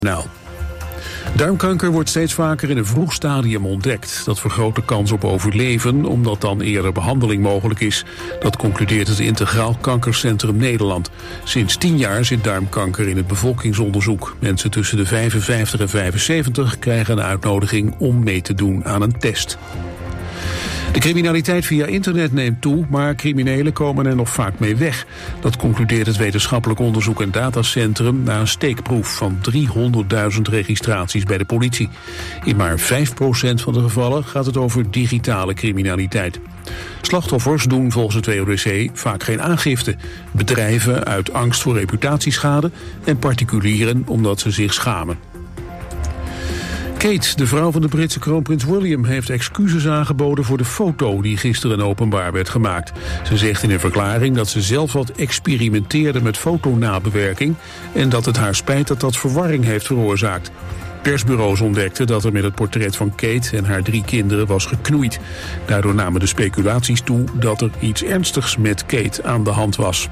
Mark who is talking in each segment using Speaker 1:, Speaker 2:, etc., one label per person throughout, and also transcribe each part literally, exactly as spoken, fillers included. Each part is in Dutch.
Speaker 1: Nou. Darmkanker wordt steeds vaker in een vroeg stadium ontdekt. Dat vergroot de kans op overleven, omdat dan eerder behandeling mogelijk is. Dat concludeert het Integraal Kankercentrum Nederland. Sinds tien jaar zit darmkanker in het bevolkingsonderzoek. Mensen tussen de vijfenvijftig en vijfenzeventig krijgen een uitnodiging om mee te doen aan een test. De criminaliteit via internet neemt toe, maar criminelen komen er nog vaak mee weg. Dat concludeert het Wetenschappelijk Onderzoek en Datacentrum na een steekproef van driehonderdduizend registraties bij de politie. In maar vijf procent van de gevallen gaat het over digitale criminaliteit. Slachtoffers doen volgens het W O D C vaak geen aangifte. Bedrijven uit angst voor reputatieschade en particulieren omdat ze zich schamen. Kate, de vrouw van de Britse kroonprins William, heeft excuses aangeboden voor de foto die gisteren openbaar werd gemaakt. Ze zegt in een verklaring dat ze zelf wat experimenteerde met fotonabewerking en dat het haar spijt dat dat verwarring heeft veroorzaakt. Persbureaus ontdekten dat er met het portret van Kate en haar drie kinderen was geknoeid. Daardoor namen de speculaties toe dat er iets ernstigs met Kate aan de hand was.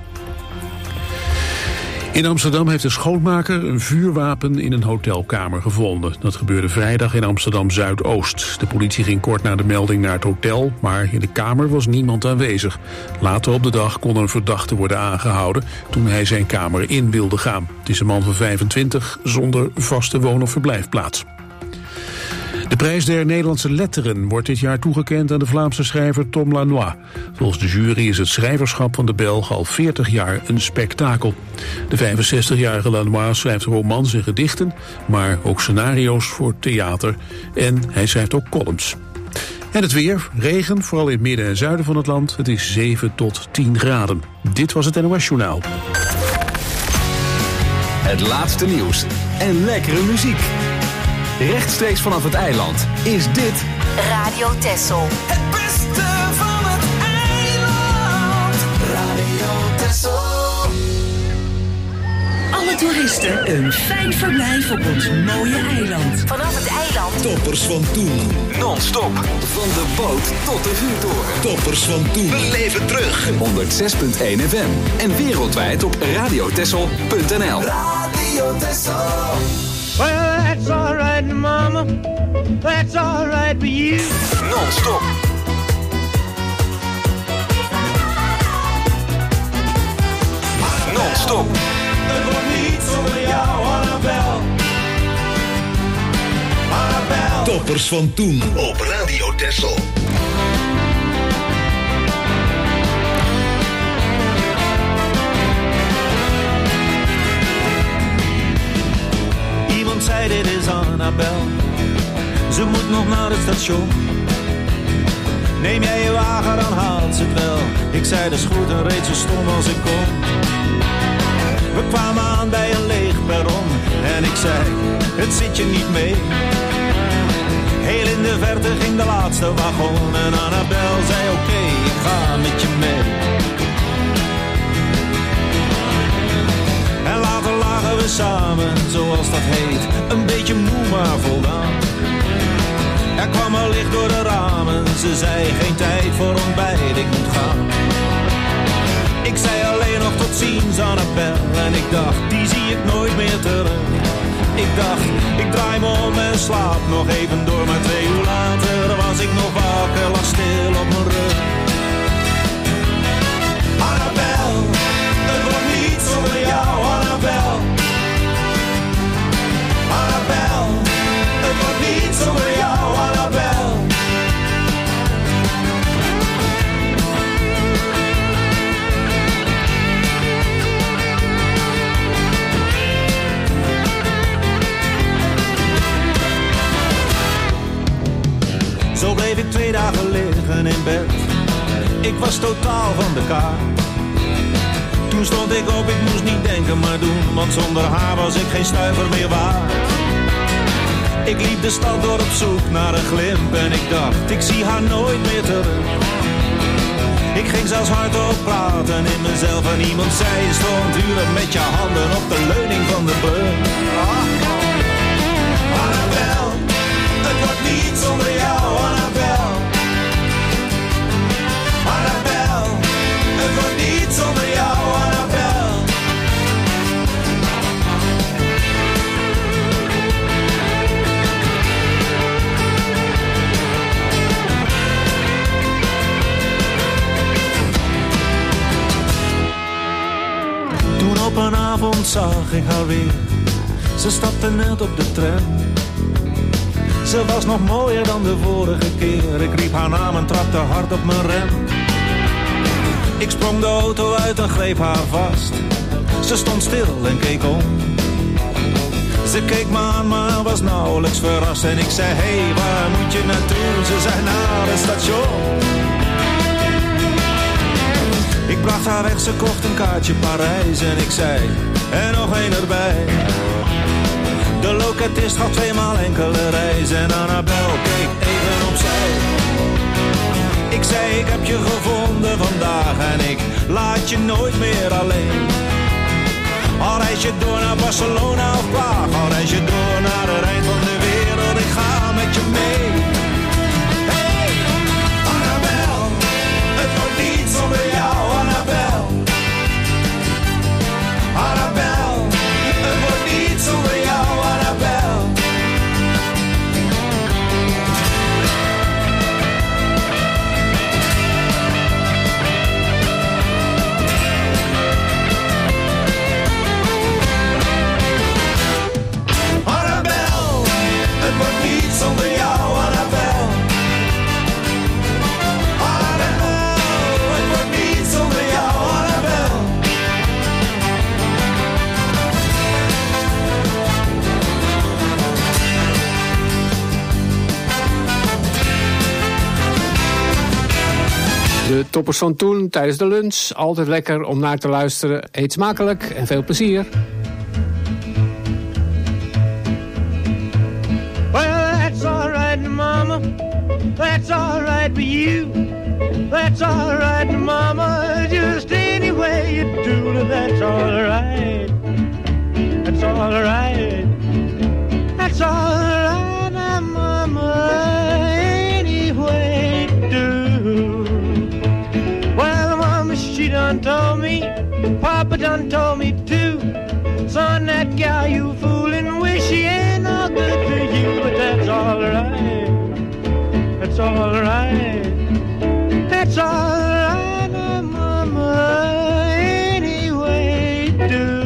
Speaker 1: In Amsterdam heeft de schoonmaker een vuurwapen in een hotelkamer gevonden. Dat gebeurde vrijdag in Amsterdam-Zuidoost. De politie ging kort na de melding naar het hotel, maar in de kamer was niemand aanwezig. Later op de dag kon een verdachte worden aangehouden toen hij zijn kamer in wilde gaan. Het is een man van vijfentwintig zonder vaste woon- of verblijfplaats. De prijs der Nederlandse letteren wordt dit jaar toegekend aan de Vlaamse schrijver Tom Lanois. Volgens de jury is het schrijverschap van de Belg al veertig jaar een spektakel. De vijfenzestigjarige Lanois schrijft romans en gedichten, maar ook scenario's voor theater en hij schrijft ook columns. En het weer, regen, vooral in het midden en zuiden van het land. Het is zeven tot tien graden. Dit was het N O S Journaal.
Speaker 2: Het laatste nieuws en lekkere muziek. Rechtstreeks vanaf het eiland is dit
Speaker 3: Radio Texel.
Speaker 4: Het beste van het eiland. Radio Texel.
Speaker 3: Alle toeristen een fijn verblijf op ons mooie eiland. Vanaf het eiland.
Speaker 5: Toppers van toen.
Speaker 2: non-stop van de boot tot de vuurtoren.
Speaker 5: Toppers van toen.
Speaker 2: Beleef het terug. honderdzes komma één F M en wereldwijd op radiotessel punt n l.
Speaker 4: Radio Texel.
Speaker 6: Well, that's all right, mama. That's all right with you.
Speaker 2: Non-stop. Non-stop.
Speaker 4: Het wordt niet zonder jou, Annabel. Annabel.
Speaker 5: Toppers van toen op Radio Texel.
Speaker 6: Iemand zei dit is Annabel. Ze moet nog naar het station. Neem jij je wagen, dan haalt ze het wel. Ik zei dat is goed en reed zo stom als ik kon. We kwamen aan bij een leeg perron. En ik zei, het zit je niet mee. Heel in de verte ging de laatste wagon. En Annabel zei oké, okay, ik ga met je mee. En later lagen we samen, zoals dat heet. Een beetje moe maar voldaan. Er kwam al licht door de ramen. Ze zei geen tijd voor ontbijt, ik moet gaan. Ik zei alleen nog tot ziens, Annabel. En ik dacht, die zie ik nooit meer terug. Ik dacht, ik draai me om en slaap nog even door. Maar twee uur later was ik nog wakker, lag stil op mijn rug.
Speaker 4: Annabel, het wordt niet zonder jou, Annabel. Annabel, het wordt niet zonder jou, Annabel.
Speaker 6: Zo bleef ik twee dagen liggen in bed. Ik was totaal van de kaart. Toen stond ik op, ik moest niet denken maar doen. Want zonder haar was ik geen stuiver meer waard. Ik liep de stad door op zoek naar een glimp. En ik dacht, ik zie haar nooit meer terug. Ik ging zelfs hardop praten in mezelf. En iemand zei, je stond uren met je handen op de leuning van de brug.
Speaker 4: Annabel, het wordt niet zonder jou, Annabel. Annabel, het wordt niet zonder jou, Annabel.
Speaker 6: zag ik haar weer. Ze stapte net op de tram. Ze was nog mooier dan de vorige keer. Ik riep haar naam en trapte hard op mijn rem. Ik sprong de auto uit en greep haar vast. Ze stond stil en keek om. Ze keek me aan, maar was nauwelijks verrast. En ik zei, hey, waar moet je naartoe? Ze zei, naar het station. Ik bracht haar weg, ze kocht een kaartje Parijs. En ik zei, en nog één erbij. De loketist had tweemaal enkele reis. En Annabel keek even opzij. Ik zei, ik heb je gevonden vandaag. En ik laat je nooit meer alleen. Al reis je door naar Barcelona of Praag. Al reis je door naar het eind van de wereld. Ik ga met je mee. Hey, Annabel. Het wordt niet zonder jou, Annabel. Annabel. Het wordt niet zonder jou, Annabel. Zonder jou, Annabel. Annabel, het wordt niet zonder jou, Annabel.
Speaker 7: De toppers van toen tijdens de lunch. Altijd lekker om naar te luisteren. Eet smakelijk en veel plezier.
Speaker 8: Mama, that's all right for you. That's all right, Mama. Just any way you do, that's all right. That's all right. That's all right, Mama. Any way you do. Well, Mama, she done told me. Papa done told me too. Son, that gal you fooling with, she ain't no good to you, but that's all right. That's all right. That's all right, Mama. Any way you do.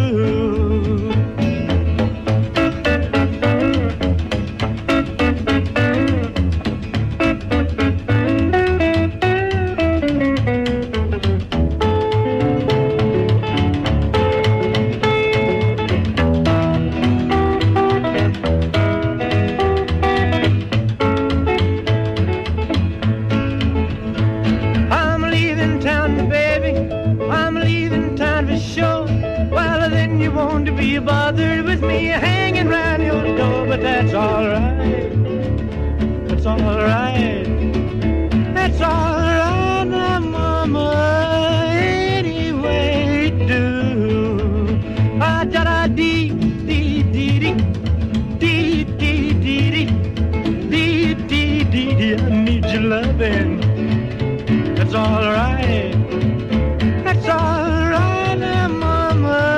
Speaker 8: Bothered with me hanging round your door, but that's all right. That's all right. That's all right, now, Mama. Any way you do. Ah, da da dee dee dee dee dee dee dee dee dee dee dee. I need your loving. That's all right. That's all right, now, Mama.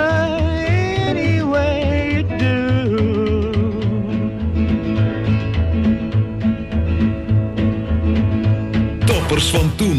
Speaker 5: Toppers van toen.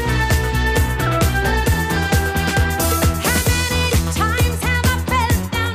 Speaker 9: Times have I fell down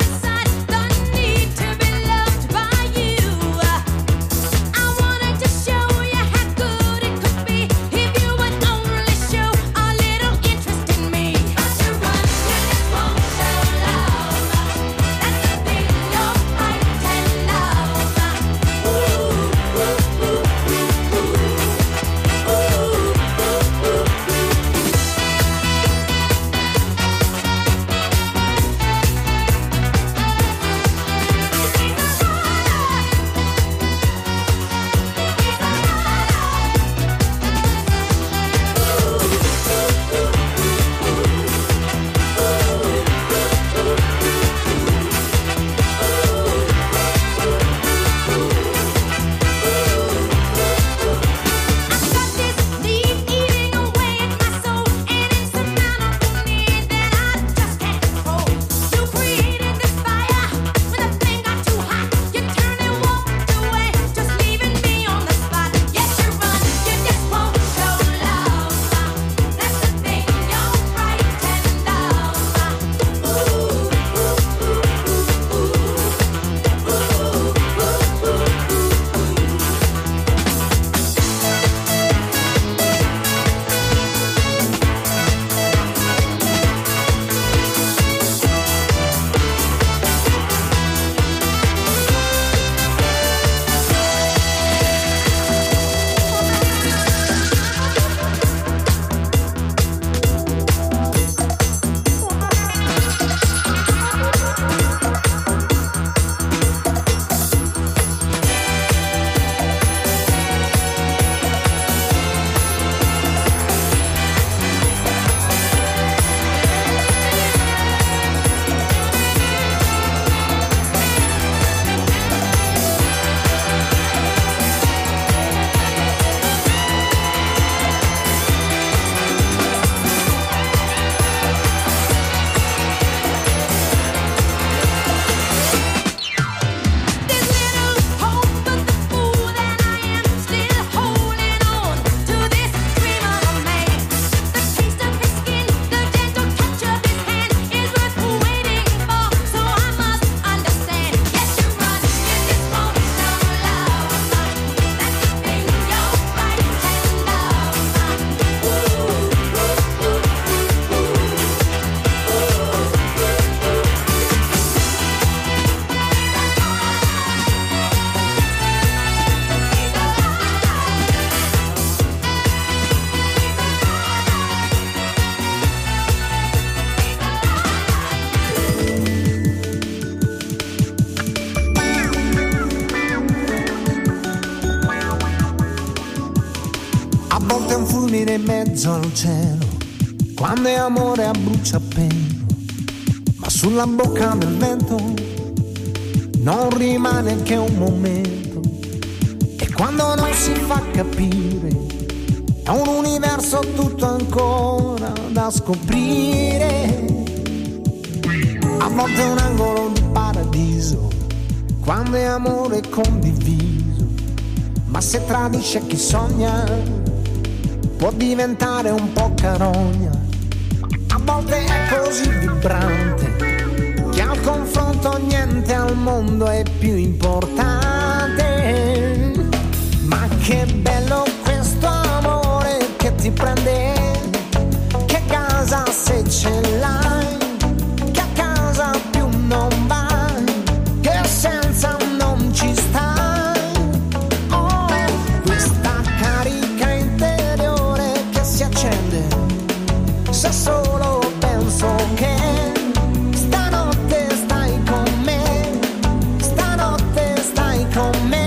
Speaker 9: volte è un fulmine in mezzo al cielo, quando è amore a bruciapelo, ma sulla bocca del vento non rimane che un momento, e quando non si fa capire è un universo tutto ancora da scoprire. A volte è un angolo di paradiso, quando è amore condiviso, ma se tradisce chi sogna può diventare un po' carogna. A volte è così vibrante che al confronto niente al mondo è più importante. Ma che bello questo amore che ti prende, che casa se ce l'hai, che a casa più non vai, che senza non ci stai. Oh, questa carica interiore che si accende se solo penso che stanotte stai con me, stanotte stai con me.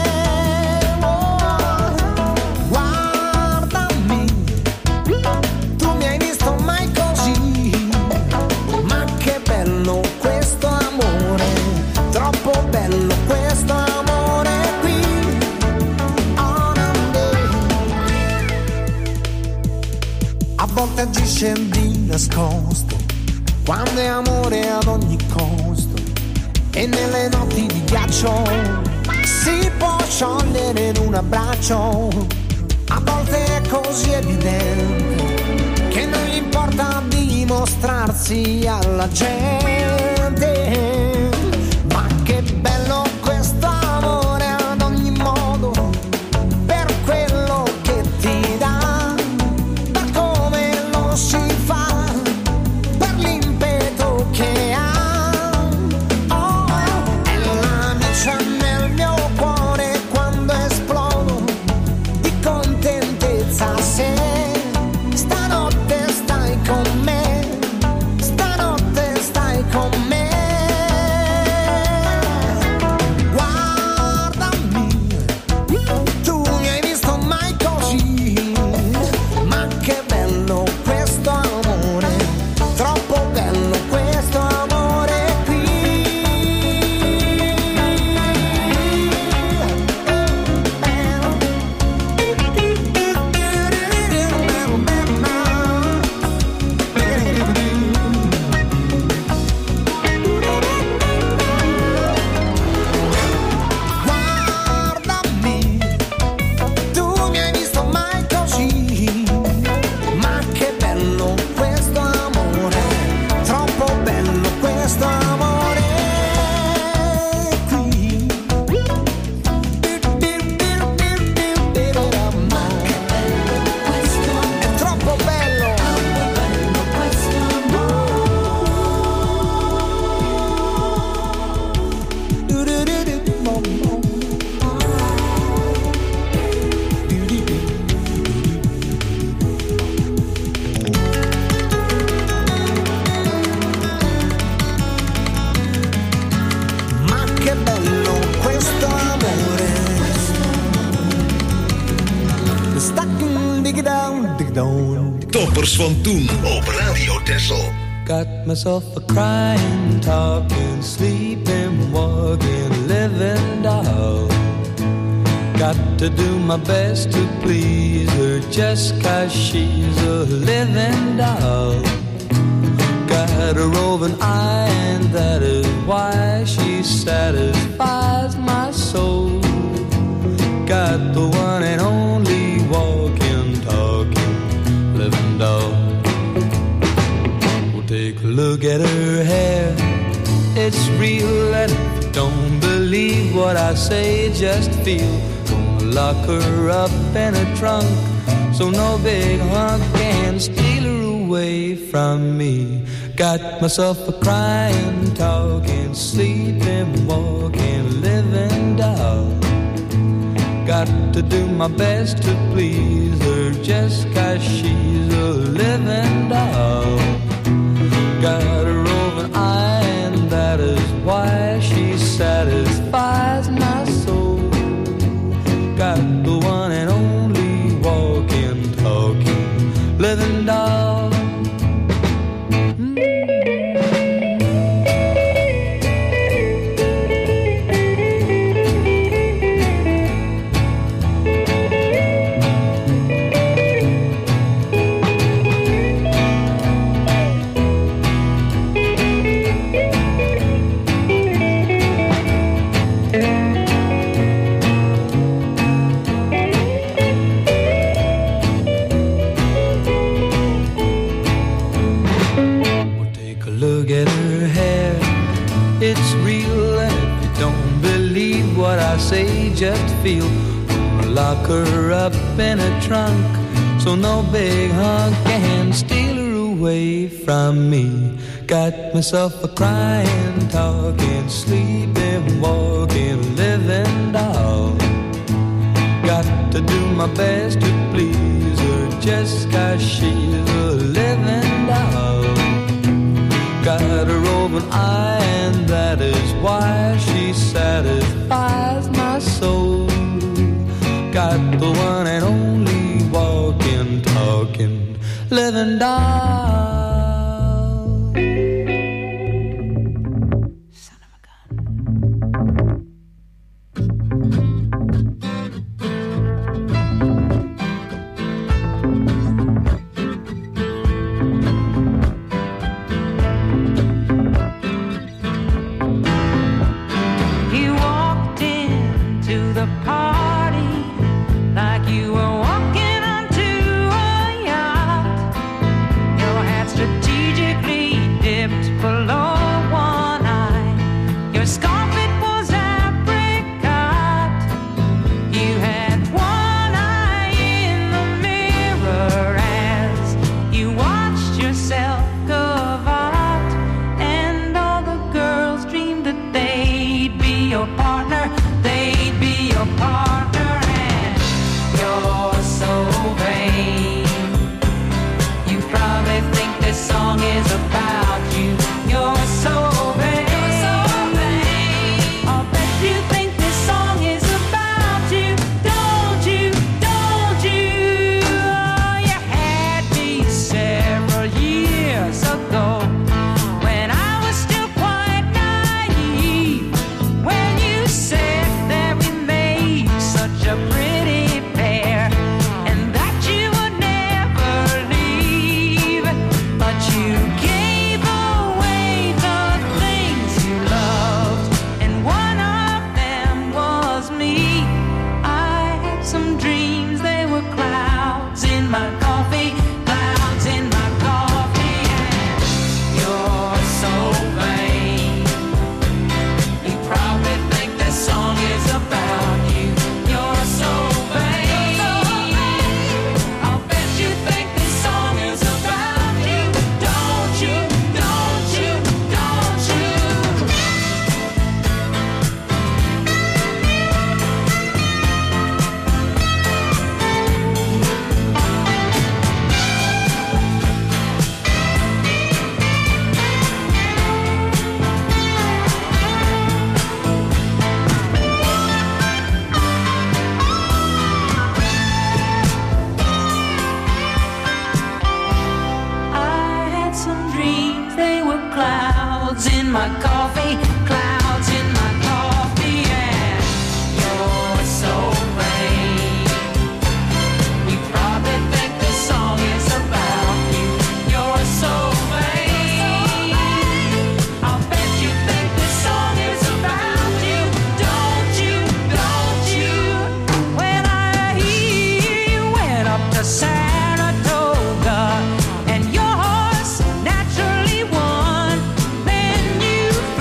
Speaker 9: Oh, guardami, tu mi hai visto mai così, ma che bello questo amore, troppo bello questo amore qui. Oh, a volte agisce di nascosto, quando è amore ad ogni costo, e nelle notti di ghiaccio si può sciogliere in un abbraccio. A volte è così evidente che non gli importa dimostrarsi alla gente. Ma che bello questo amore ad ogni modo, per quello che ti dà, per come lo si fa, per l'impeto che ha. Oh, è la miccia nel mio cuore quando esplodo di contentezza se stanotte stai con me, stanotte stai con me. Guardami, tu mi hai visto mai così, ma che bello questo amore, troppo bello questo amore qui. Guardami, tu mi hai visto mai così, ma che bello questo amore, troppo bello questo amore qui. È troppo bello. Ma che bello questo amore. Stuck dig down, dig down.
Speaker 5: Toppers van toen op Radio Texel.
Speaker 10: Got myself a crying, talking, sleeping, walking, living doll. Got to do my best to please her just 'cause she's a living doll. Got a roving eye and that is why she satisfies my soul. Got the one and only walking, talking, living doll. Well, take a look at her hair, it's real, and if you don't believe what I say, just feel. Gonna lock her up in a trunk, so no big hunk can steal her away from me. Got myself a crying, talking, sleeping, walking, living doll. Got to do my best to please her just 'cause she's a living doll. Got a roving eye and that is why she satisfies my soul. Got the one and only walking living doll. Say just feel, lock her up in a trunk so no big hunk can steal her away from me. Got myself a crying, talking, sleeping, walking, living doll. Got to do my best to please her just 'cause she's a living doll. Got a roving eye and that is why she satisfies my soul. Got the one and only walking, talking, living doll. Son of a gun.
Speaker 11: Saratoga and your horse naturally won. Then you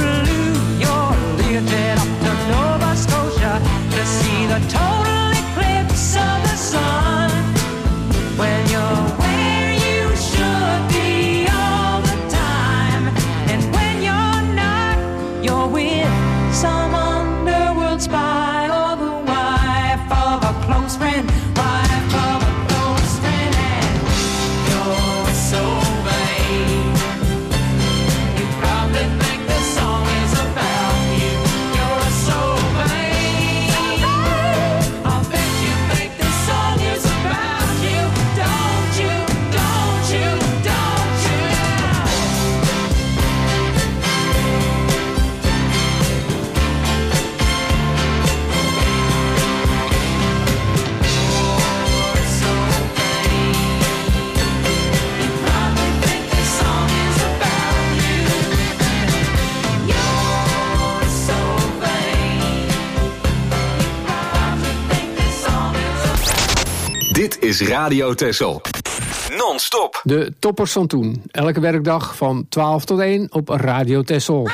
Speaker 2: is Radio Texel. Non-stop.
Speaker 7: De toppers van toen. Elke werkdag van twaalf tot één op Radio Texel.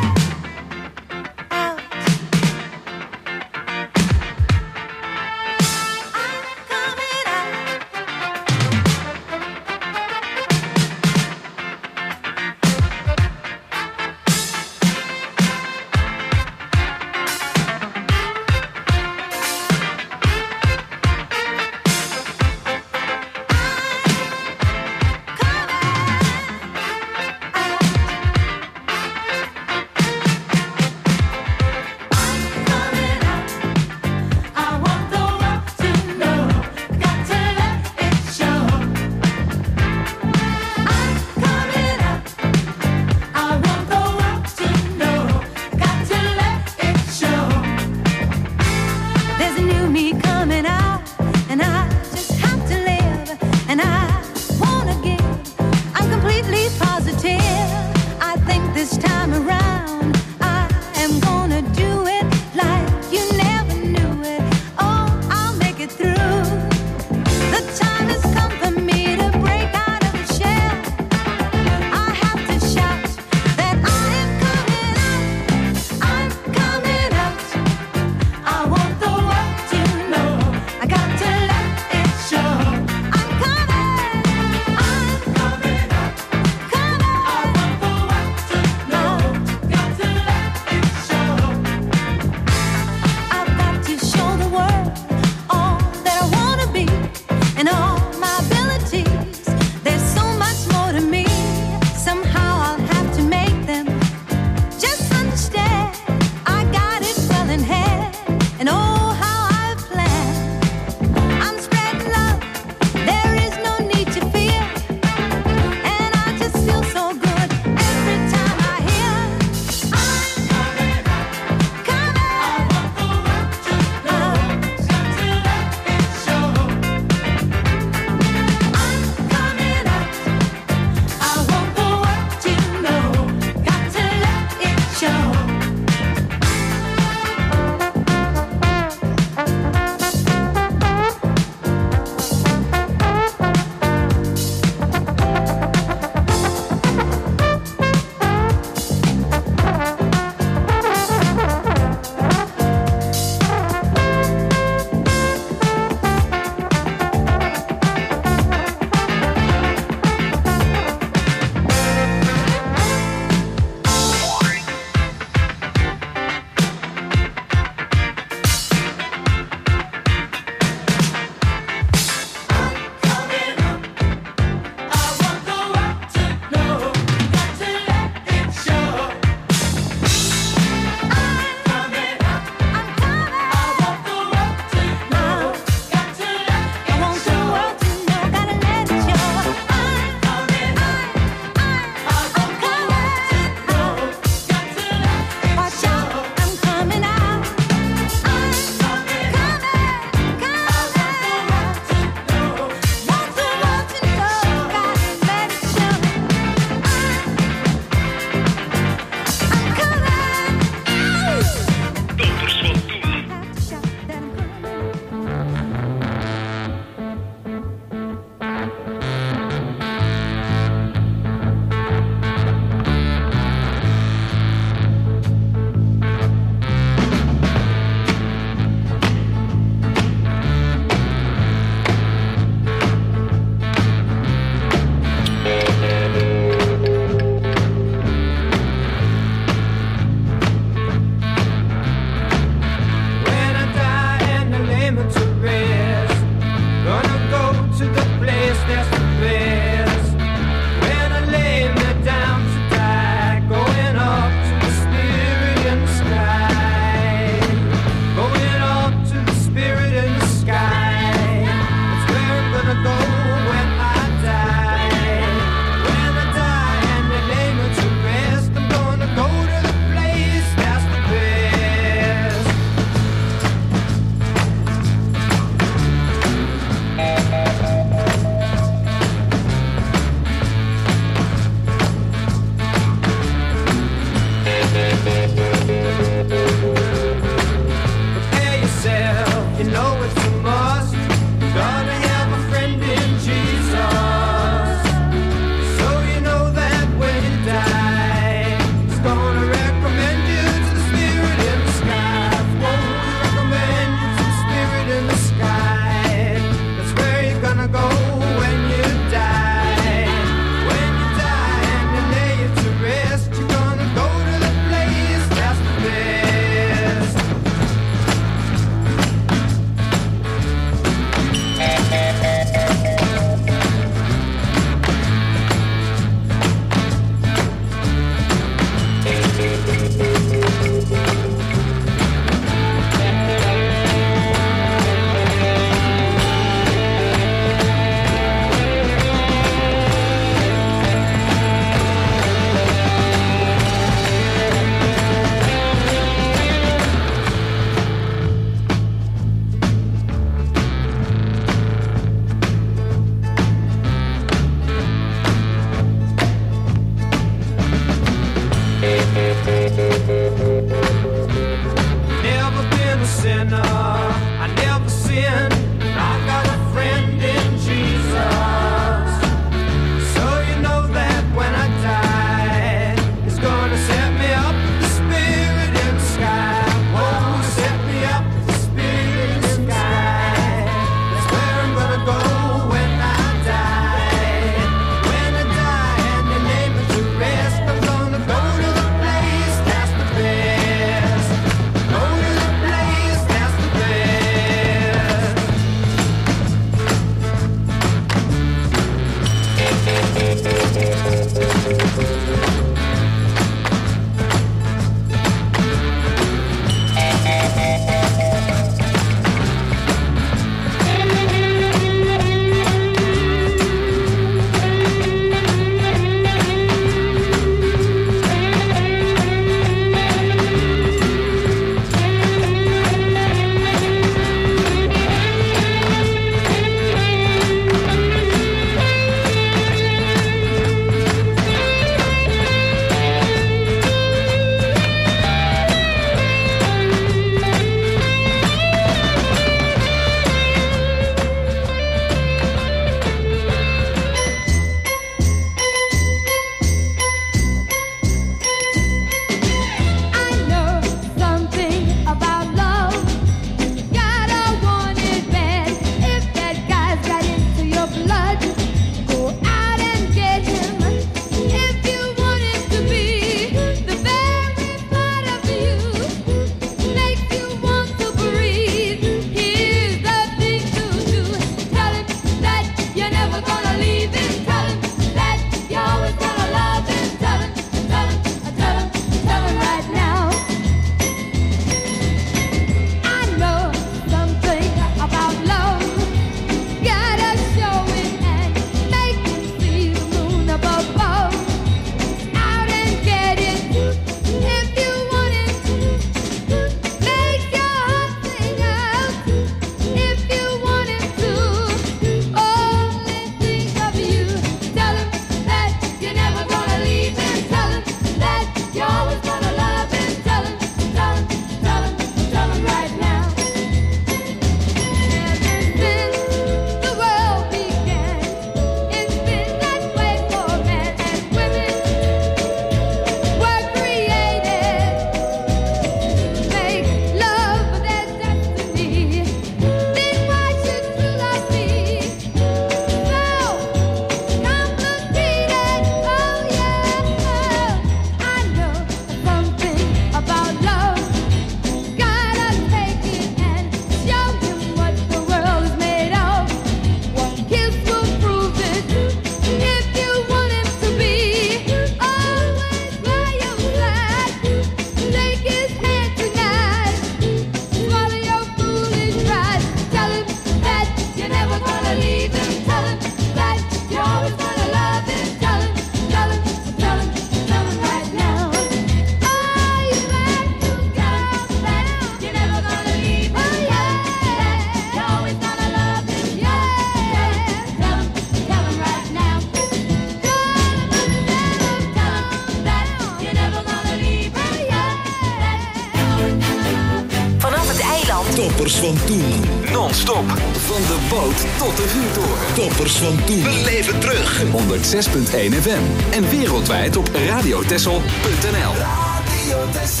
Speaker 5: Toppers van toen.
Speaker 2: Non-stop. Van de boot tot de vuurtoren.
Speaker 5: Toppers van toen. We leven terug.
Speaker 2: honderd zes punt één F M. En wereldwijd op radiotessel punt n l.
Speaker 9: Radio Tessel.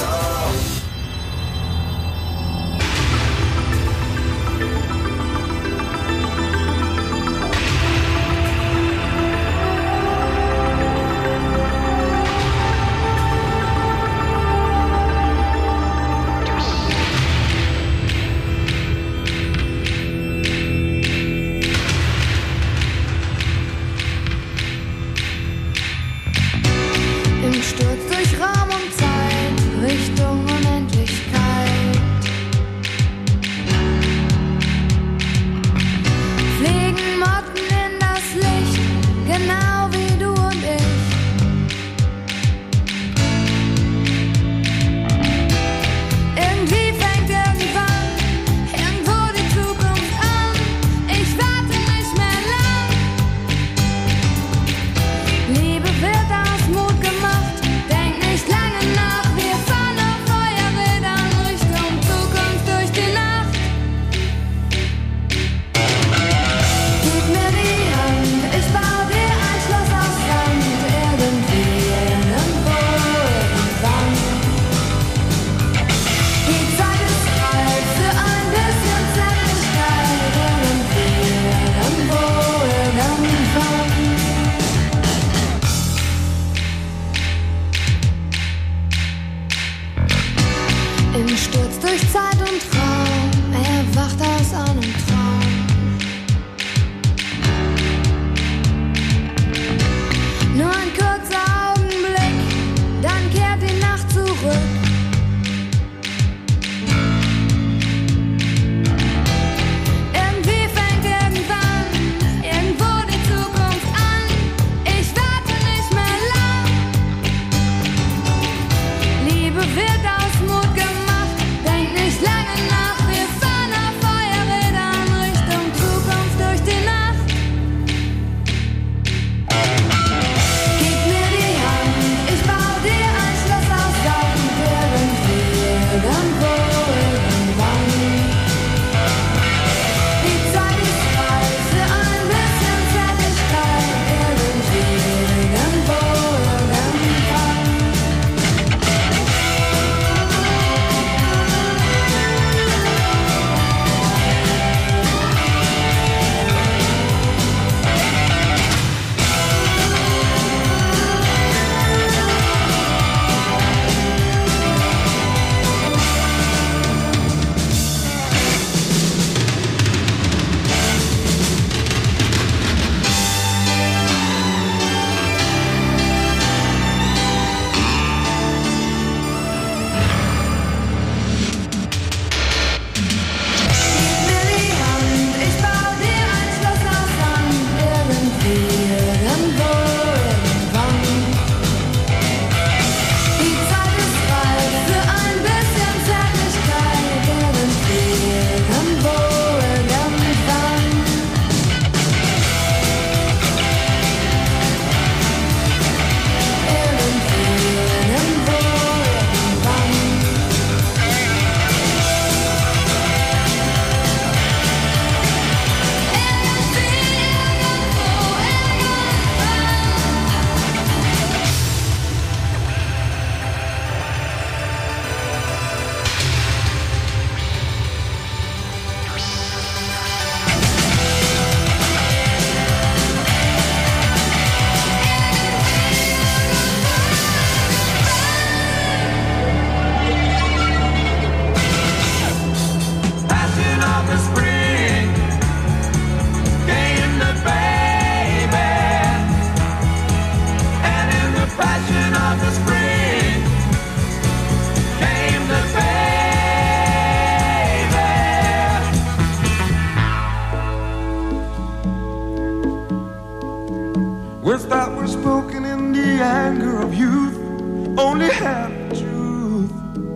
Speaker 4: Words that were spoken in the anger of youth only have the truth.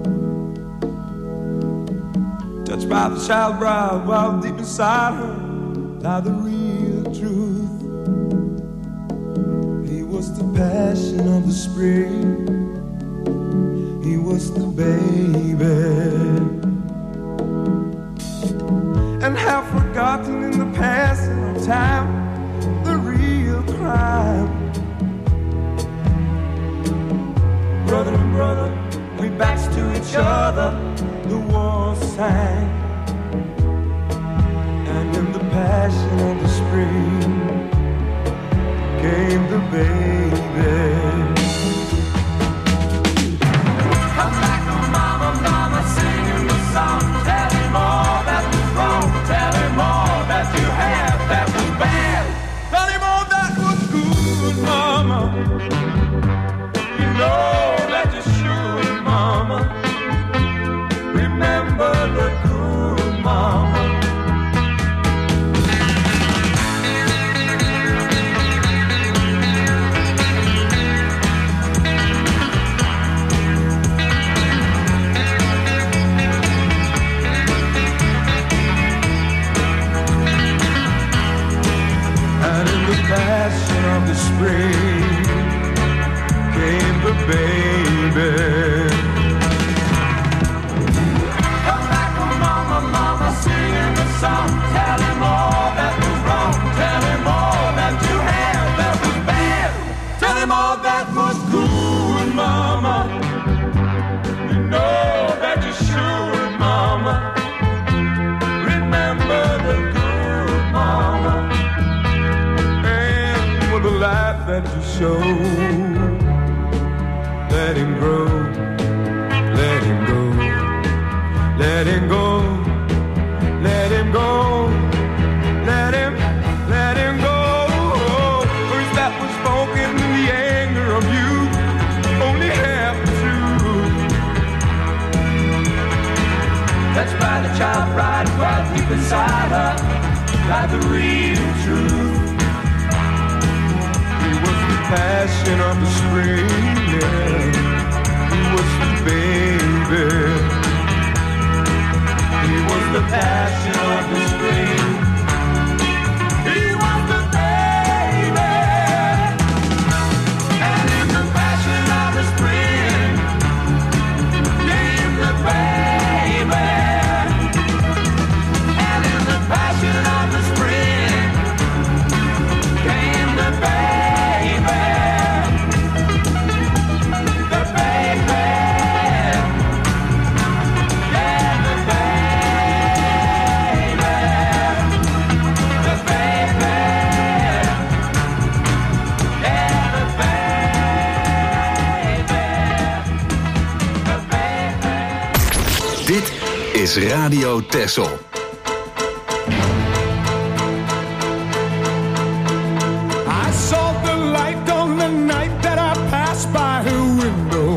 Speaker 4: Touched by the child bride while deep inside her lied the real truth. He was the passion of the spring. He was the baby. passing of time, the real crime. Brother and brother, we backs to each other, the war sang. And in the passion of the spring came the baby. Come back, oh mama, mama, singing the song. Tell him all that was wrong. Tell him all that you had that was bad. Tell him all that was good, mama. You know that you should, mama. Remember the good, mama. Passion of the spring came the baby. Come back, oh mama, mama, singing the song. Tell him all that was wrong. Tell him all that you had that was bad. Tell him all that was good, mama. You know that you should, mama. Remember the good, mama. The life that you show, let him grow, let him go, let him go, let him go, let him, let him go. Words that were spoken in the anger of you, only half true. Touched by the child pride right deep inside her, like the real truth. Passion of the spring, yeah. He was the baby. He was the passion of the spring. He was the baby. And in the passion of the spring came the baby. And in the passion of the spring came the baby.
Speaker 2: Dit is Radio Texel.
Speaker 9: I saw the light on the night that I passed by her window.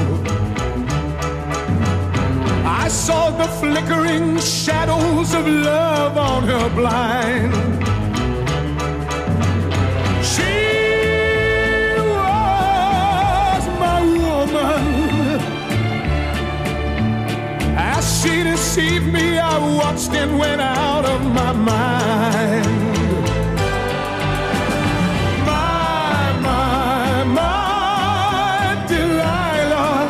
Speaker 9: I saw the flickering shadows of love on her blind. She was my woman. As she deceived me, I watched and went out of my mind. My, my, my Delilah.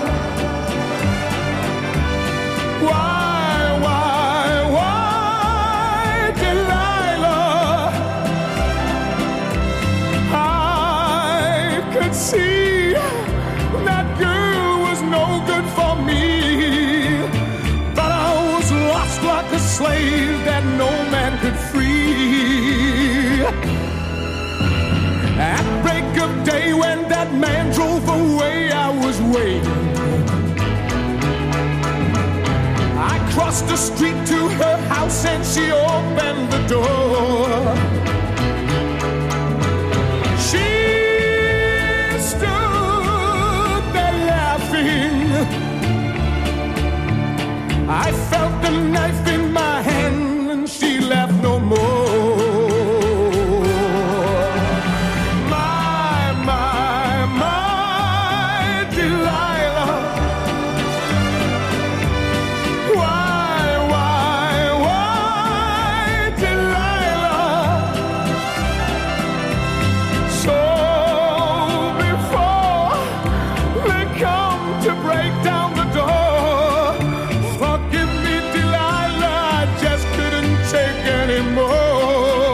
Speaker 9: Why, why, why, Delilah? I could see that girl was no good for me. Like a slave that no man could free. At break of day when that man drove away, I was waiting. I crossed the street to her house and she opened the door. She stood there laughing. I felt the knife in my hand and she laughed no more. My, my, my Delilah. Why, why, why Delilah? So before they come to break down the door, forgive me, Delilah, I just couldn't take anymore.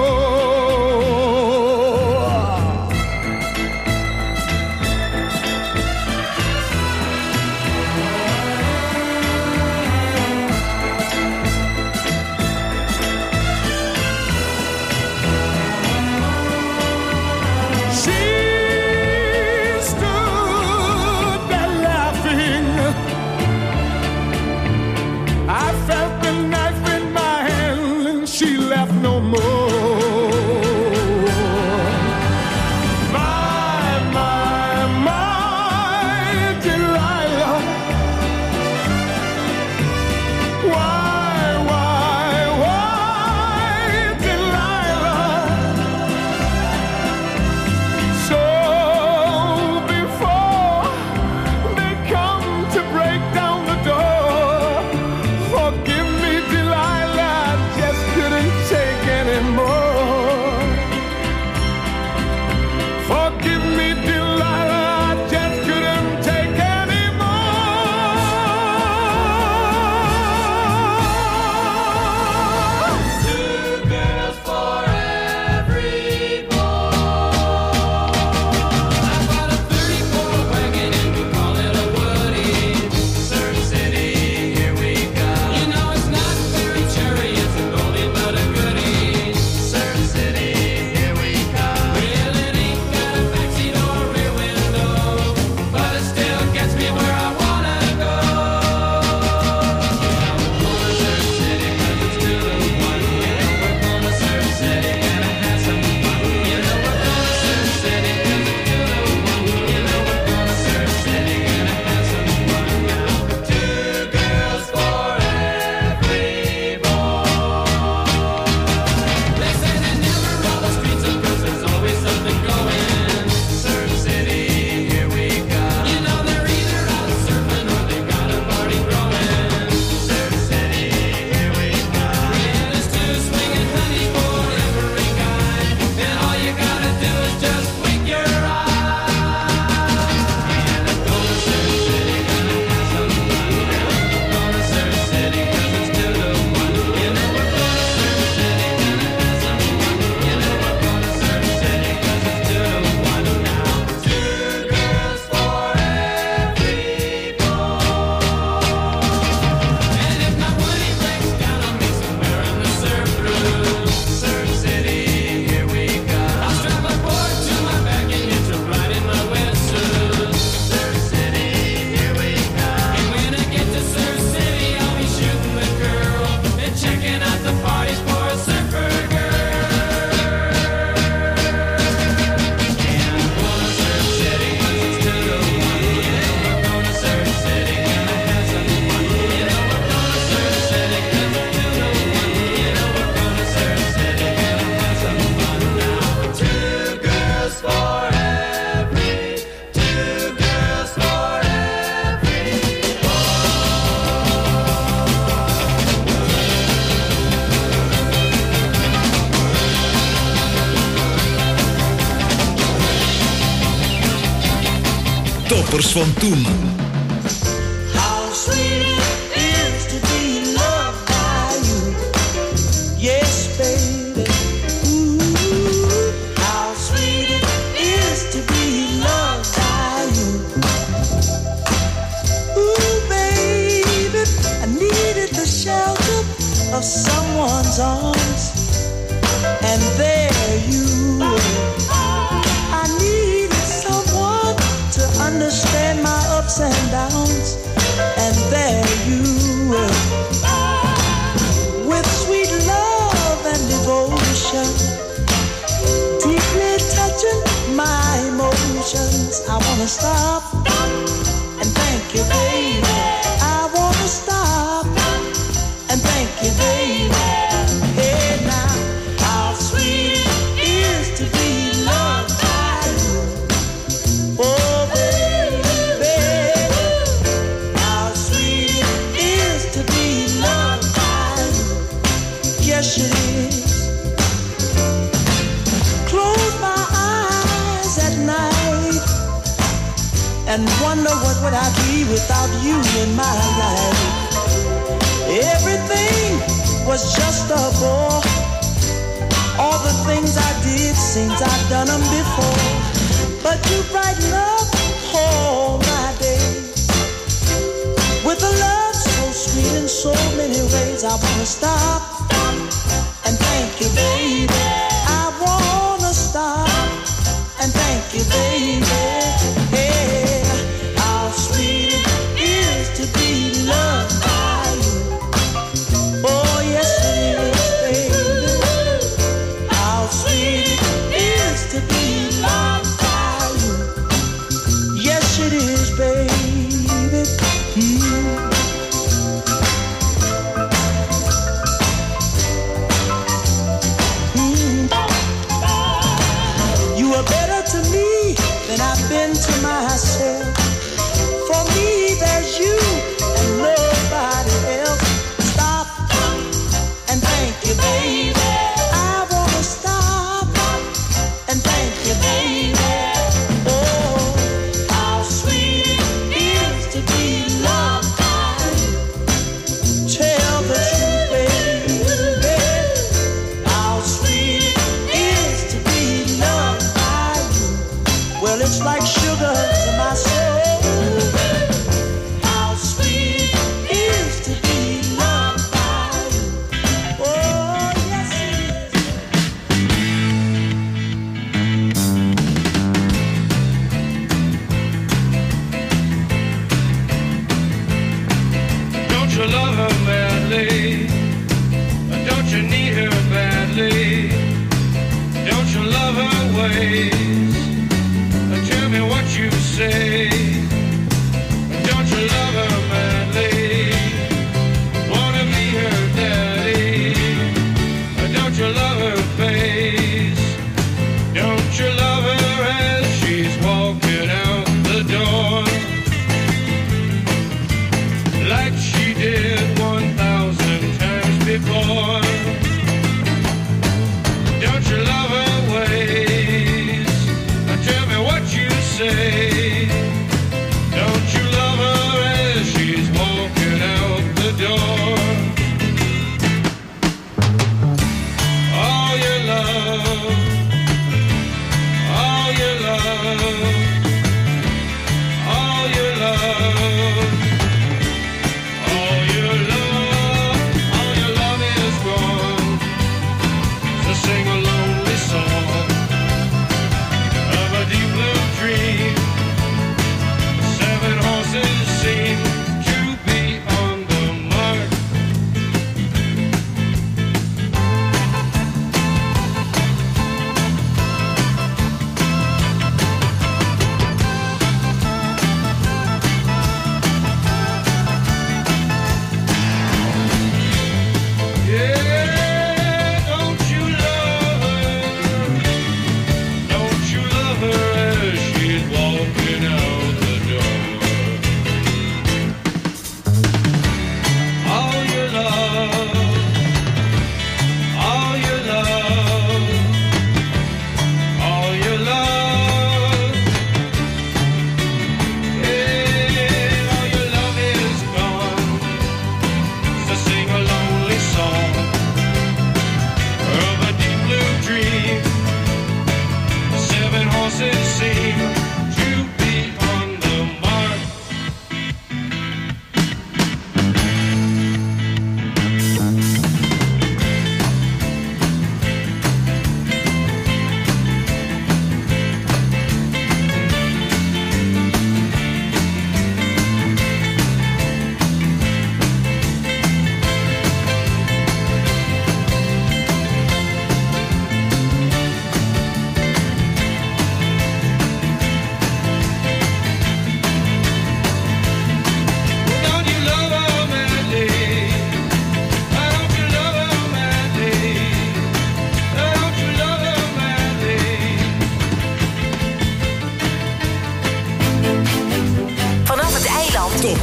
Speaker 5: toppers van toen.
Speaker 8: How sweet it is to be loved by you. Yes, baby. Ooh, how sweet it is to be loved by you. Ooh, baby, I needed the shelter of someone's arms, and there you were. I needed someone to understand my ups and downs, and there you were. With sweet love and devotion, deeply touching my emotions. I wanna stop and thank you, baby. I wanna stop and thank you, baby. Hey now, how sweet it is to be loved by you. Oh baby, baby, how sweet it is to be loved by you. Yes it is. Close my eyes at night and wonder what would I be without you in my life. Everything was just a bore. All the things I did seems I've done them before. But you brighten up all my days with a love so sweet in so many ways. I wanna stop and thank you, baby. I wanna stop and thank you, baby. Hey, how sweet it is to be loved by you. Oh yes it is, baby. How sweet it is to be loved by you. Yes it is, baby. Mm. Mm. You are better to me than I've been to myself. For me there's you and nobody else. Stop and thank you, baby. I wanna stop and thank you, baby. Oh, how sweet it is to be loved by you. Tell the truth, baby. How sweet it is to be loved by you. Well, it's like sugar to my soul. How sweet it is to be loved by you. Oh, yes it is.
Speaker 11: Don't you love her badly? Don't you need her badly? Don't you love her ways? Tell me what you say. Don't you love her madly? Wanna be her daddy? Don't you love her face? Don't you love her as she's walking out the door? Like she did one thousand times before. Don't you love her ways? Tell me what you say. Don't you love her as she's walking out the door? All your love, all your love, all your love, all your love, all your love is gone. So sing a lonely song of a deep blue dream. Seven horses seem to be on the march.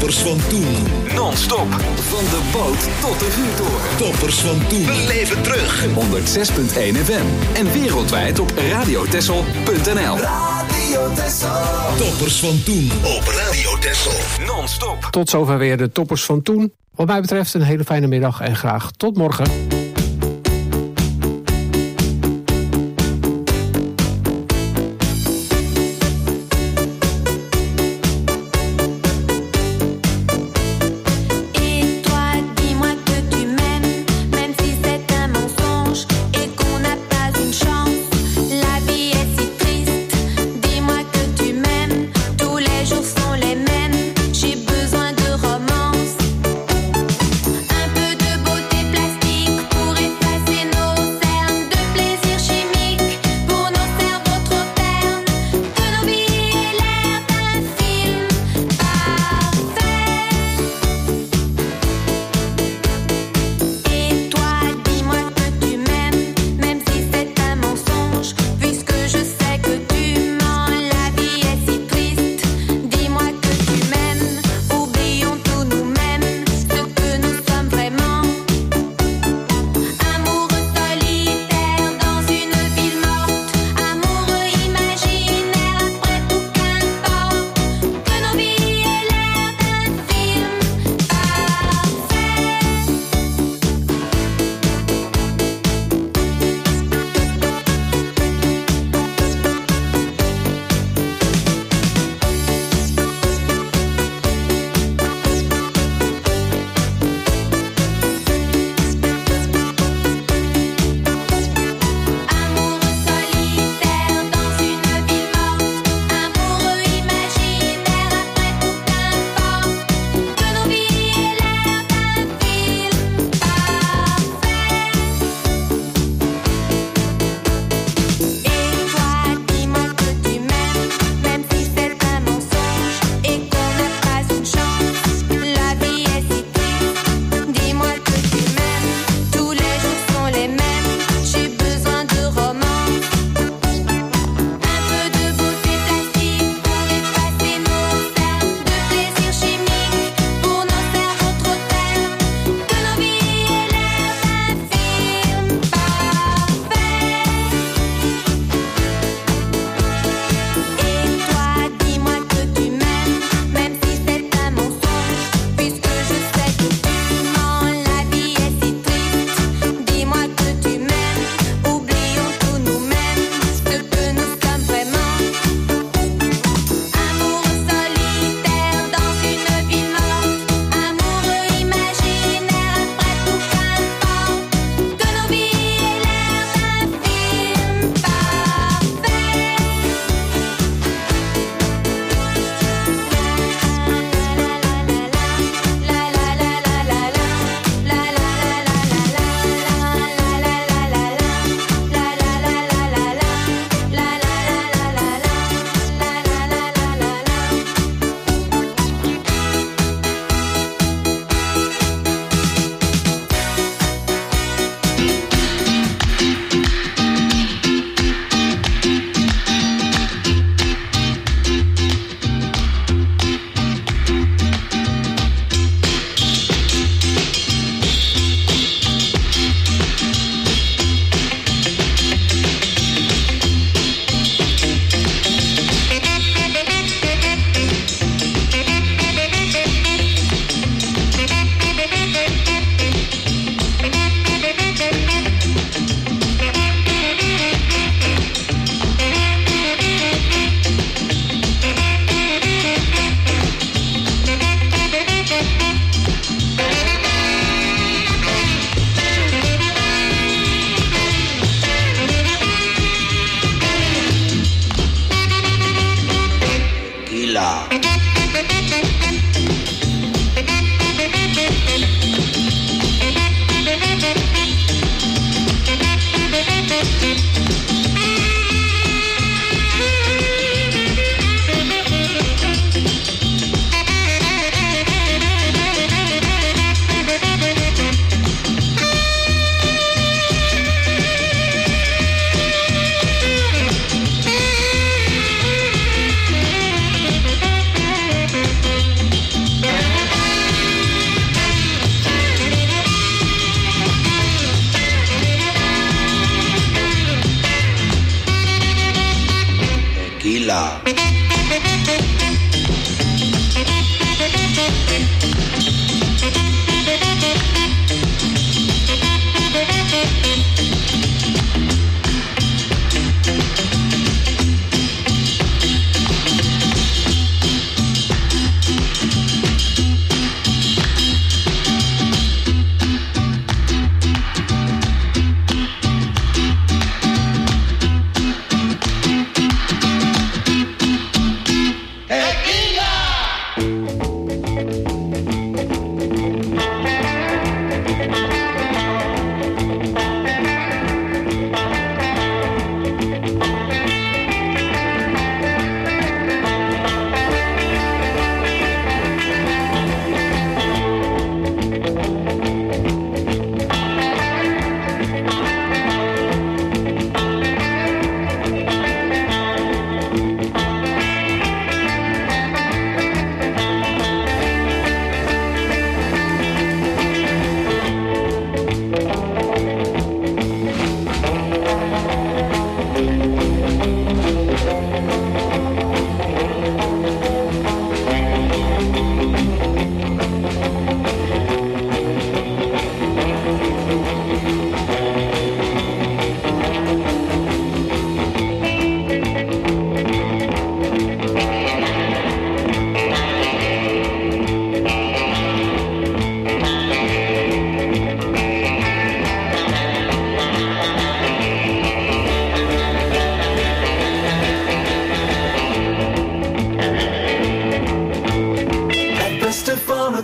Speaker 5: Toppers van toen.
Speaker 2: Non-stop. Van de boot tot de vuurtoren.
Speaker 5: Toppers van toen. Beleef het terug.
Speaker 2: honderdzes komma één F M. En wereldwijd op radio texel punt n l.
Speaker 5: Radio Texel. Toppers van toen op Radio Texel.
Speaker 2: Non-stop.
Speaker 7: Tot zover weer de toppers van toen. Wat mij betreft een hele fijne middag en graag tot morgen.
Speaker 12: Un peu de beauté plastique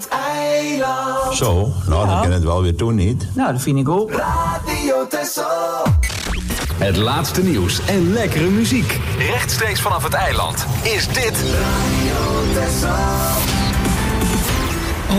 Speaker 9: het eiland.
Speaker 12: Zo, nou dan
Speaker 13: Ja.
Speaker 12: kan het wel weer doen, niet?
Speaker 13: Nou, dat vind ik ook.
Speaker 9: Radio Texel.
Speaker 2: Het laatste nieuws en lekkere muziek. Rechtstreeks vanaf het eiland is dit
Speaker 9: Radio Texel.